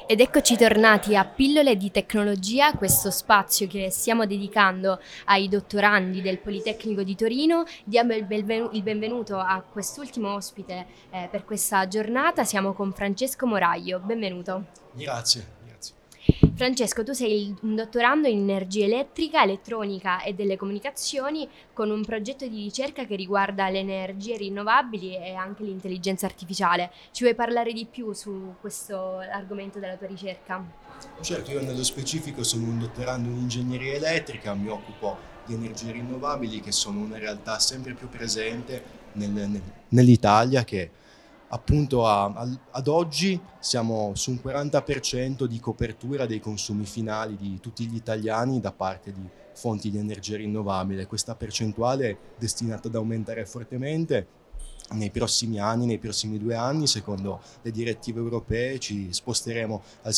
Ed eccoci tornati a Pillole di Tecnologia, questo spazio che stiamo dedicando ai dottorandi del Politecnico di Torino. Diamo il benvenuto a quest'ultimo ospite per questa giornata. Siamo con Francesco Moraglio. Benvenuto. Grazie, grazie. Francesco, tu sei un dottorando in energia elettrica, elettronica e delle comunicazioni con un progetto di ricerca che riguarda le energie rinnovabili e anche l'intelligenza artificiale. Ci vuoi parlare di più su questo argomento della tua ricerca? Certo, io nello specifico sono un dottorando in ingegneria elettrica, mi occupo di energie rinnovabili che sono una realtà sempre più presente nell'Italia che appunto ad oggi siamo su un 40% di copertura dei consumi finali di tutti gli italiani da parte di fonti di energia rinnovabile. Questa percentuale è destinata ad aumentare fortemente nei prossimi anni, nei prossimi 2 anni. Secondo le direttive europee ci sposteremo al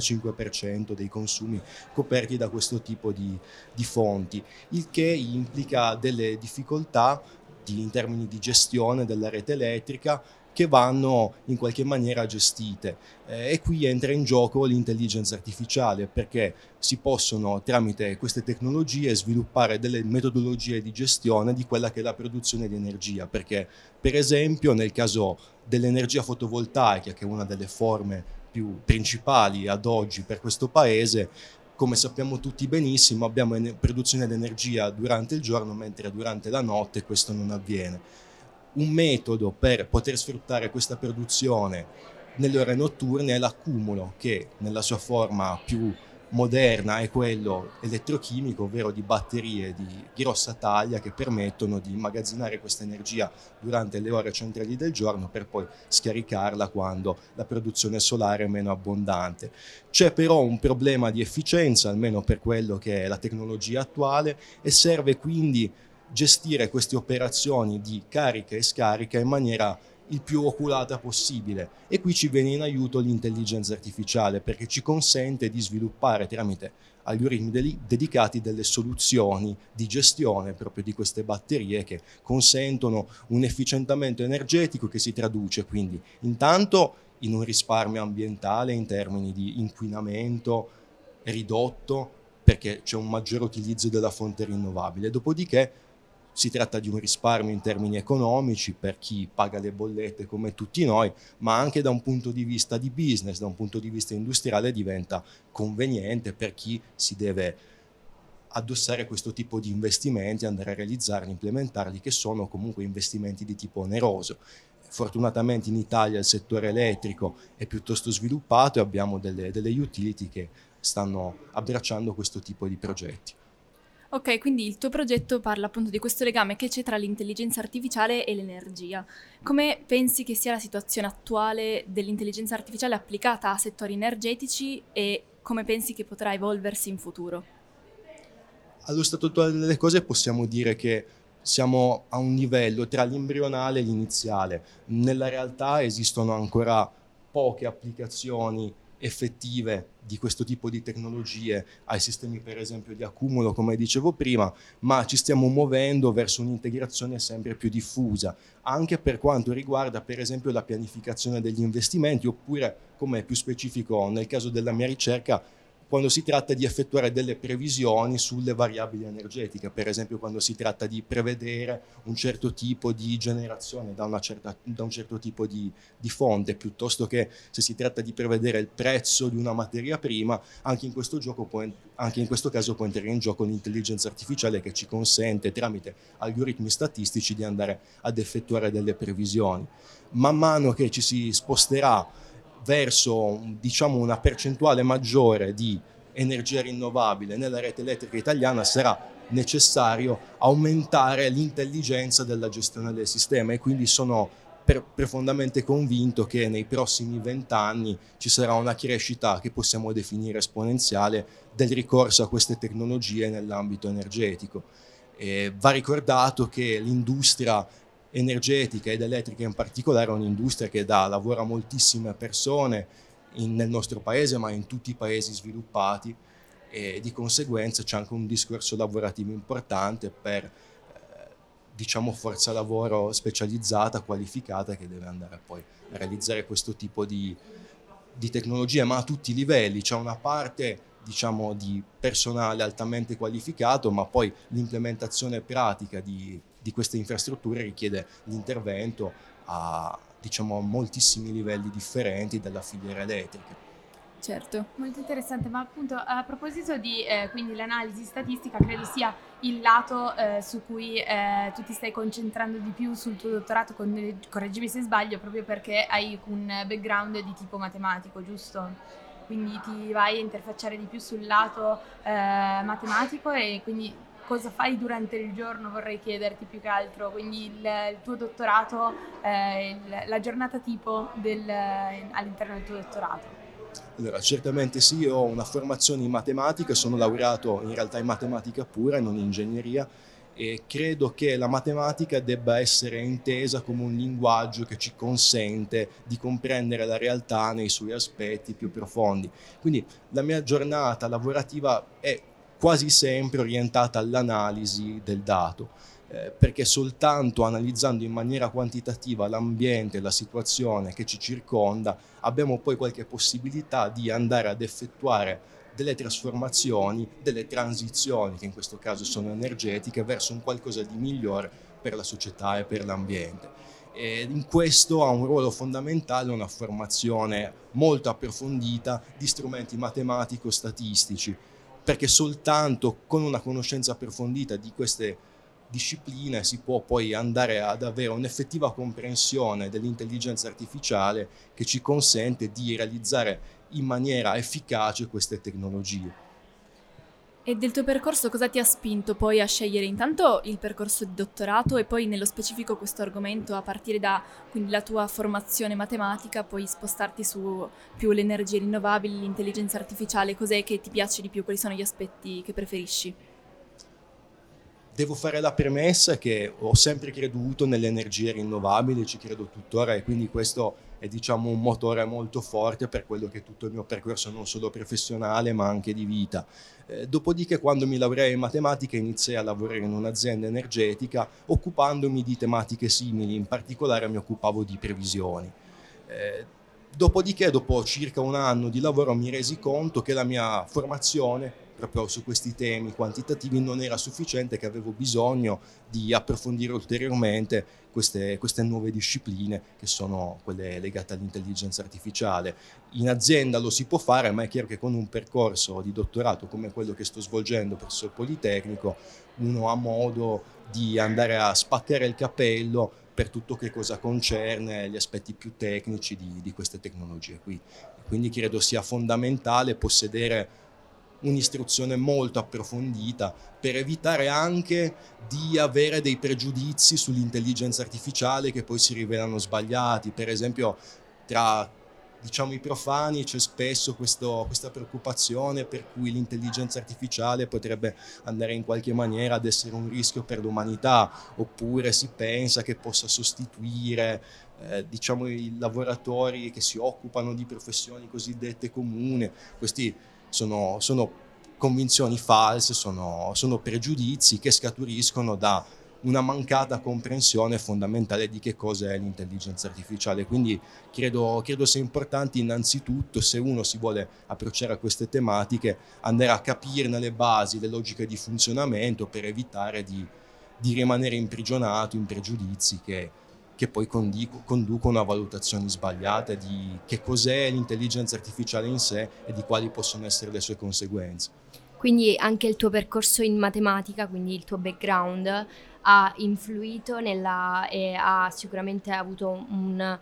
65% dei consumi coperti da questo tipo di fonti, il che implica delle difficoltà in termini di gestione della rete elettrica che vanno in qualche maniera gestite. E qui entra in gioco l'intelligenza artificiale, perché si possono tramite queste tecnologie sviluppare delle metodologie di gestione di quella che è la produzione di energia, perché per esempio nel caso dell'energia fotovoltaica, che è una delle forme più principali ad oggi per questo paese, come sappiamo tutti benissimo, abbiamo produzione di energia durante il giorno, mentre durante la notte questo non avviene. Un metodo per poter sfruttare questa produzione nelle ore notturne è l'accumulo, che nella sua forma più moderna è quello elettrochimico, ovvero di batterie di grossa taglia che permettono di immagazzinare questa energia durante le ore centrali del giorno per poi scaricarla quando la produzione solare è meno abbondante. C'è però un problema di efficienza, almeno per quello che è la tecnologia attuale, e serve quindi gestire queste operazioni di carica e scarica in maniera il più oculata possibile, e qui ci viene in aiuto l'intelligenza artificiale, perché ci consente di sviluppare tramite algoritmi dedicati delle soluzioni di gestione proprio di queste batterie che consentono un efficientamento energetico che si traduce quindi intanto in un risparmio ambientale in termini di inquinamento ridotto, perché c'è un maggiore utilizzo della fonte rinnovabile. Dopodiché si tratta di un risparmio in termini economici per chi paga le bollette come tutti noi, ma anche da un punto di vista di business, da un punto di vista industriale diventa conveniente per chi si deve addossare questo tipo di investimenti, andare a realizzarli, implementarli, che sono comunque investimenti di tipo oneroso. Fortunatamente in Italia il settore elettrico è piuttosto sviluppato e abbiamo delle utility che stanno abbracciando questo tipo di progetti. Ok, quindi il tuo progetto parla appunto di questo legame che c'è tra l'intelligenza artificiale e l'energia. Come pensi che sia la situazione attuale dell'intelligenza artificiale applicata a settori energetici e come pensi che potrà evolversi in futuro? Allo stato attuale delle cose possiamo dire che siamo a un livello tra l'embrionale e l'iniziale. Nella realtà esistono ancora poche applicazioni effettive di questo tipo di tecnologie ai sistemi per esempio di accumulo, come dicevo prima, ma ci stiamo muovendo verso un'integrazione sempre più diffusa, anche per quanto riguarda per esempio la pianificazione degli investimenti, oppure, come è più specifico nel caso della mia ricerca, quando si tratta di effettuare delle previsioni sulle variabili energetiche, per esempio quando si tratta di prevedere un certo tipo di generazione da un certo tipo di fonte, piuttosto che se si tratta di prevedere il prezzo di una materia prima. Anche in questo caso può entrare in gioco l'intelligenza artificiale, che ci consente tramite algoritmi statistici di andare ad effettuare delle previsioni. Man mano che ci si sposterà verso, diciamo, una percentuale maggiore di energia rinnovabile nella rete elettrica italiana, sarà necessario aumentare l'intelligenza della gestione del sistema, e quindi sono profondamente convinto che nei prossimi 20 anni ci sarà una crescita che possiamo definire esponenziale del ricorso a queste tecnologie nell'ambito energetico. Va ricordato che l'industria energetica ed elettrica in particolare è un'industria che dà lavoro a moltissime persone nel nostro paese, ma in tutti i paesi sviluppati, e di conseguenza c'è anche un discorso lavorativo importante per diciamo forza lavoro specializzata, qualificata, che deve andare poi a realizzare questo tipo di tecnologia, ma a tutti i livelli. C'è una parte diciamo di personale altamente qualificato, ma poi l'implementazione pratica di queste infrastrutture richiede l'intervento a diciamo moltissimi livelli differenti della filiera elettrica. Certo. Molto interessante, ma appunto a proposito di quindi l'analisi statistica, credo sia il lato su cui tu ti stai concentrando di più sul tuo dottorato, correggimi se sbaglio, proprio perché hai un background di tipo matematico, giusto? Quindi ti vai a interfacciare di più sul lato matematico e quindi cosa fai durante il giorno, vorrei chiederti più che altro, quindi il tuo dottorato, la giornata tipo all'interno del tuo dottorato. Allora, certamente sì, io ho una formazione in matematica, sono laureato in realtà in matematica pura, non in ingegneria, e credo che la matematica debba essere intesa come un linguaggio che ci consente di comprendere la realtà nei suoi aspetti più profondi. Quindi la mia giornata lavorativa è quasi sempre orientata all'analisi del dato. Perché soltanto analizzando in maniera quantitativa l'ambiente, la situazione che ci circonda, abbiamo poi qualche possibilità di andare ad effettuare delle trasformazioni, delle transizioni, che in questo caso sono energetiche, verso un qualcosa di migliore per la società e per l'ambiente. E in questo ha un ruolo fondamentale una formazione molto approfondita di strumenti matematico-statistici, perché soltanto con una conoscenza approfondita di queste discipline si può poi andare ad avere un'effettiva comprensione dell'intelligenza artificiale che ci consente di realizzare in maniera efficace queste tecnologie. E del tuo percorso cosa ti ha spinto poi a scegliere intanto il percorso di dottorato e poi nello specifico questo argomento a partire da quindi la tua formazione matematica, poi spostarti su più le energie rinnovabili, l'intelligenza artificiale, cos'è che ti piace di più, quali sono gli aspetti che preferisci? Devo fare la premessa che ho sempre creduto nelle energie rinnovabili, ci credo tuttora e quindi questo è diciamo un motore molto forte per quello che è tutto il mio percorso non solo professionale ma anche di vita. Dopodiché quando mi laureai in matematica iniziai a lavorare in un'azienda energetica occupandomi di tematiche simili, in particolare mi occupavo di previsioni. Dopodiché, dopo circa un anno di lavoro, mi resi conto che la mia formazione proprio su questi temi quantitativi non era sufficiente, che avevo bisogno di approfondire ulteriormente queste nuove discipline che sono quelle legate all'intelligenza artificiale. In azienda lo si può fare, ma è chiaro che con un percorso di dottorato come quello che sto svolgendo presso il Politecnico uno ha modo di andare a spaccare il cappello per tutto che cosa concerne gli aspetti più tecnici di queste tecnologie qui. Quindi credo sia fondamentale possedere un'istruzione molto approfondita per evitare anche di avere dei pregiudizi sull'intelligenza artificiale che poi si rivelano sbagliati. Per esempio, tra diciamo i profani c'è spesso questa preoccupazione per cui l'intelligenza artificiale potrebbe andare in qualche maniera ad essere un rischio per l'umanità, oppure si pensa che possa sostituire diciamo i lavoratori che si occupano di professioni cosiddette comuni. Questi sono convinzioni false, sono pregiudizi che scaturiscono da una mancata comprensione fondamentale di che cosa è l'intelligenza artificiale. Quindi credo sia importante innanzitutto, se uno si vuole approcciare a queste tematiche, andare a capirne le basi, le logiche di funzionamento per evitare di rimanere imprigionato in pregiudizi che poi conducono a valutazioni sbagliate di che cos'è l'intelligenza artificiale in sé e di quali possono essere le sue conseguenze. Quindi anche il tuo percorso in matematica, quindi il tuo background, ha influito e ha sicuramente avuto un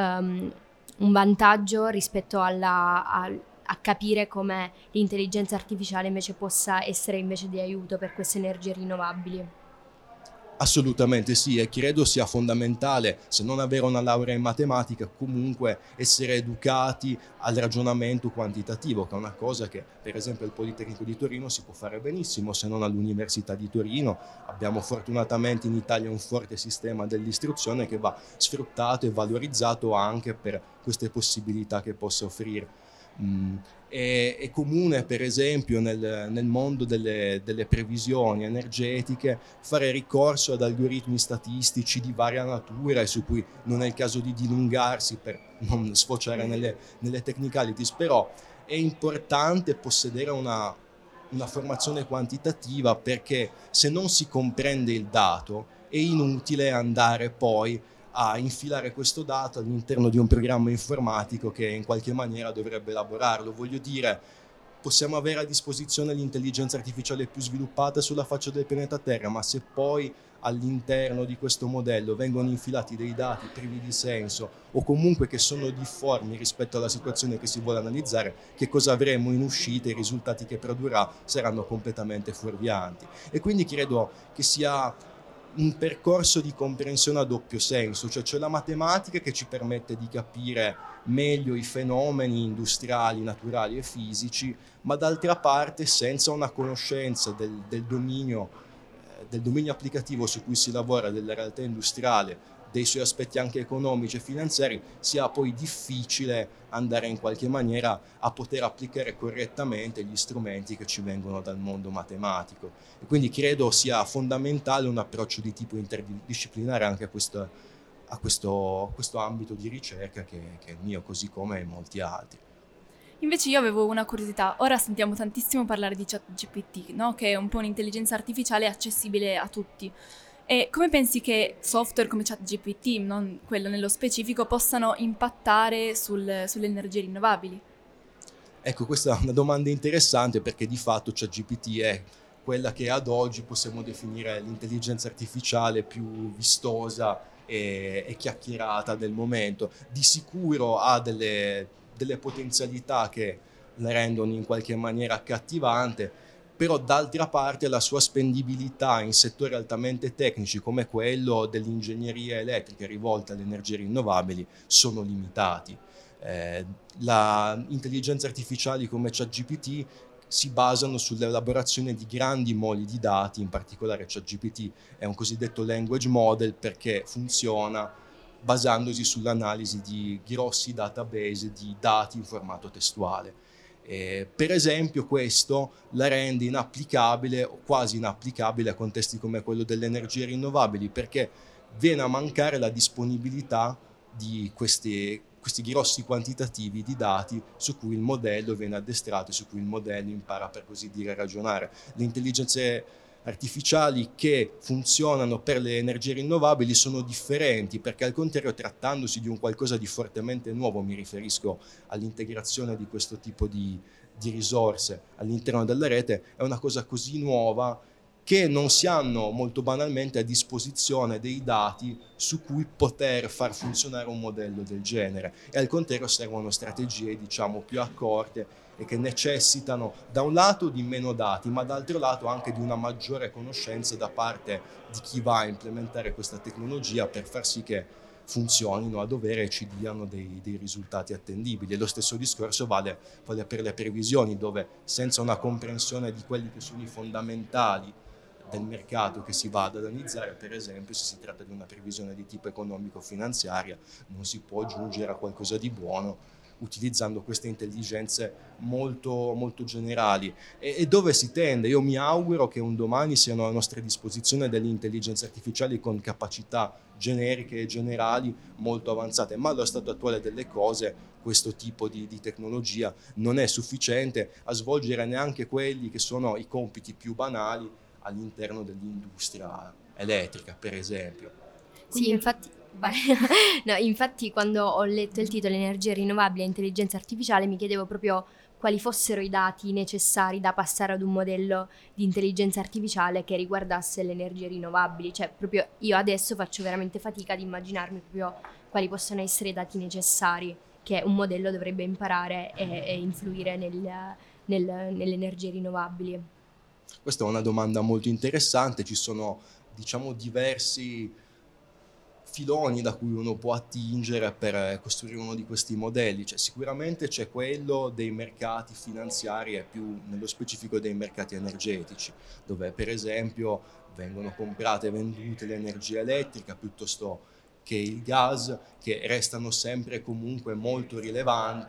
vantaggio rispetto a capire come l'intelligenza artificiale invece possa essere invece di aiuto per queste energie rinnovabili. Assolutamente sì, e credo sia fondamentale, se non avere una laurea in matematica, comunque essere educati al ragionamento quantitativo, che è una cosa che per esempio al Politecnico di Torino si può fare benissimo, se non all'Università di Torino. Abbiamo fortunatamente in Italia un forte sistema dell'istruzione che va sfruttato e valorizzato anche per queste possibilità che possa offrire. È comune, per esempio, nel mondo delle previsioni energetiche fare ricorso ad algoritmi statistici di varia natura, e su cui non è il caso di dilungarsi per non sfociare nelle technicalities, però è importante possedere una formazione quantitativa, perché se non si comprende il dato è inutile andare poi a infilare questo dato all'interno di un programma informatico che in qualche maniera dovrebbe elaborarlo. Voglio dire, possiamo avere a disposizione l'intelligenza artificiale più sviluppata sulla faccia del pianeta Terra, ma se poi all'interno di questo modello vengono infilati dei dati privi di senso, o comunque che sono difformi rispetto alla situazione che si vuole analizzare, che cosa avremo in uscita? I risultati che produrrà saranno completamente fuorvianti. E quindi credo che sia un percorso di comprensione a doppio senso, cioè c'è la matematica che ci permette di capire meglio i fenomeni industriali, naturali e fisici, ma d'altra parte senza una conoscenza del dominio applicativo su cui si lavora, della realtà industriale, dei suoi aspetti anche economici e finanziari, sia poi difficile andare in qualche maniera a poter applicare correttamente gli strumenti che ci vengono dal mondo matematico. E quindi credo sia fondamentale un approccio di tipo interdisciplinare anche a questo ambito di ricerca che è il mio, così come molti altri. Invece io avevo una curiosità, ora sentiamo tantissimo parlare di ChatGPT, no? Che è un po' un'intelligenza artificiale accessibile a tutti. E come pensi che software come ChatGPT, non quello nello specifico, possano impattare sulle energie rinnovabili? Ecco, questa è una domanda interessante, perché di fatto ChatGPT è quella che ad oggi possiamo definire l'intelligenza artificiale più vistosa e chiacchierata del momento. Di sicuro ha delle potenzialità che la rendono in qualche maniera accattivante, però d'altra parte la sua spendibilità in settori altamente tecnici come quello dell'ingegneria elettrica rivolta alle energie rinnovabili sono limitati. Le intelligenze artificiali come ChatGPT si basano sull'elaborazione di grandi moli di dati, in particolare ChatGPT è un cosiddetto language model perché funziona basandosi sull'analisi di grossi database di dati in formato testuale. Per esempio questo la rende inapplicabile o quasi inapplicabile a contesti come quello delle energie rinnovabili, perché viene a mancare la disponibilità di questi grossi quantitativi di dati su cui il modello viene addestrato e su cui il modello impara, per così dire, a ragionare. Le intelligenze artificiali che funzionano per le energie rinnovabili sono differenti, perché al contrario, trattandosi di un qualcosa di fortemente nuovo, mi riferisco all'integrazione di questo tipo di risorse all'interno della rete, è una cosa così nuova che non si hanno molto banalmente a disposizione dei dati su cui poter far funzionare un modello del genere, e al contrario servono strategie, diciamo, più accorte e che necessitano da un lato di meno dati, ma dall'altro lato anche di una maggiore conoscenza da parte di chi va a implementare questa tecnologia per far sì che funzionino a dovere e ci diano dei risultati attendibili. E lo stesso discorso vale per le previsioni, dove senza una comprensione di quelli che sono i fondamentali del mercato che si va ad analizzare, per esempio se si tratta di una previsione di tipo economico-finanziaria, non si può giungere a qualcosa di buono utilizzando queste intelligenze molto, molto generali. E dove si tende? Io mi auguro che un domani siano a nostra disposizione delle intelligenze artificiali con capacità generiche e generali molto avanzate, ma allo stato attuale delle cose questo tipo di tecnologia non è sufficiente a svolgere neanche quelli che sono i compiti più banali all'interno dell'industria elettrica, per esempio. Sì, infatti, no, infatti quando ho letto il titolo Energia rinnovabile e intelligenza artificiale mi chiedevo proprio quali fossero i dati necessari da passare ad un modello di intelligenza artificiale che riguardasse le energie rinnovabili. Cioè, proprio io adesso faccio veramente fatica ad immaginarmi proprio quali possono essere i dati necessari che un modello dovrebbe imparare e influire nelle energie rinnovabili. Questa è una domanda molto interessante, ci sono, diciamo, diversi filoni da cui uno può attingere per costruire uno di questi modelli. Cioè, sicuramente c'è quello dei mercati finanziari e più nello specifico dei mercati energetici, dove per esempio vengono comprate e vendute l'energia elettrica piuttosto che il gas, che restano sempre comunque molto rilevanti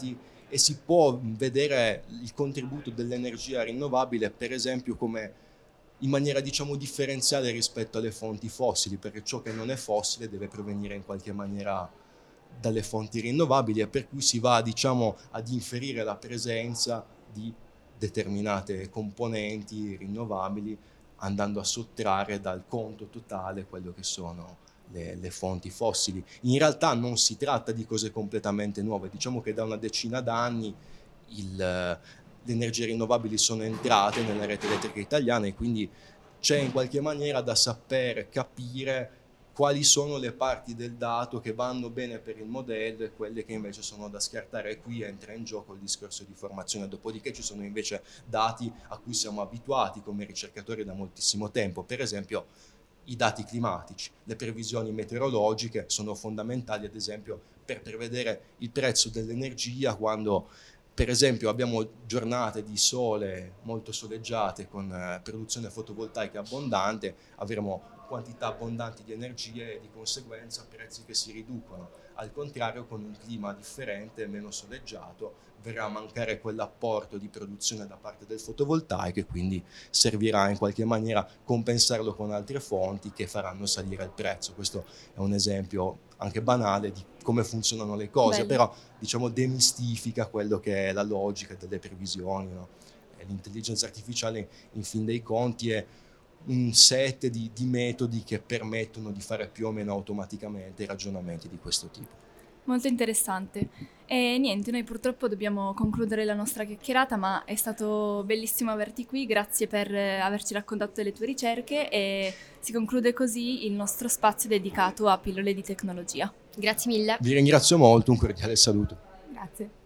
e si può vedere il contributo dell'energia rinnovabile, per esempio, come in maniera diciamo differenziale rispetto alle fonti fossili, perché ciò che non è fossile deve provenire in qualche maniera dalle fonti rinnovabili, e per cui si va diciamo ad inferire la presenza di determinate componenti rinnovabili, andando a sottrarre dal conto totale quello che sono le fonti fossili. In realtà non si tratta di cose completamente nuove, diciamo che da una decina d'anni le energie rinnovabili sono entrate nella rete elettrica italiana, e quindi c'è in qualche maniera da sapere capire quali sono le parti del dato che vanno bene per il modello e quelle che invece sono da scartare, e qui entra in gioco il discorso di formazione. Dopodiché ci sono invece dati a cui siamo abituati come ricercatori da moltissimo tempo, per esempio i dati climatici. Le previsioni meteorologiche sono fondamentali, ad esempio, per prevedere il prezzo dell'energia quando, per esempio, abbiamo giornate di sole molto soleggiate con produzione fotovoltaica abbondante, avremo quantità abbondanti di energie e di conseguenza prezzi che si riducono. Al contrario, con un clima differente, meno soleggiato, verrà a mancare quell'apporto di produzione da parte del fotovoltaico, e quindi servirà in qualche maniera compensarlo con altre fonti che faranno salire il prezzo. Questo è un esempio anche banale di come funzionano le cose, Bello. però diciamo demistifica quello che è la logica delle previsioni, no? L'intelligenza artificiale, in fin dei conti, è un set di metodi che permettono di fare più o meno automaticamente ragionamenti di questo tipo. Molto interessante. E niente, noi purtroppo dobbiamo concludere la nostra chiacchierata, ma è stato bellissimo averti qui, grazie per averci raccontato delle tue ricerche, e si conclude così il nostro spazio dedicato a pillole di tecnologia. Grazie mille. Vi ringrazio molto, un cordiale saluto. Grazie.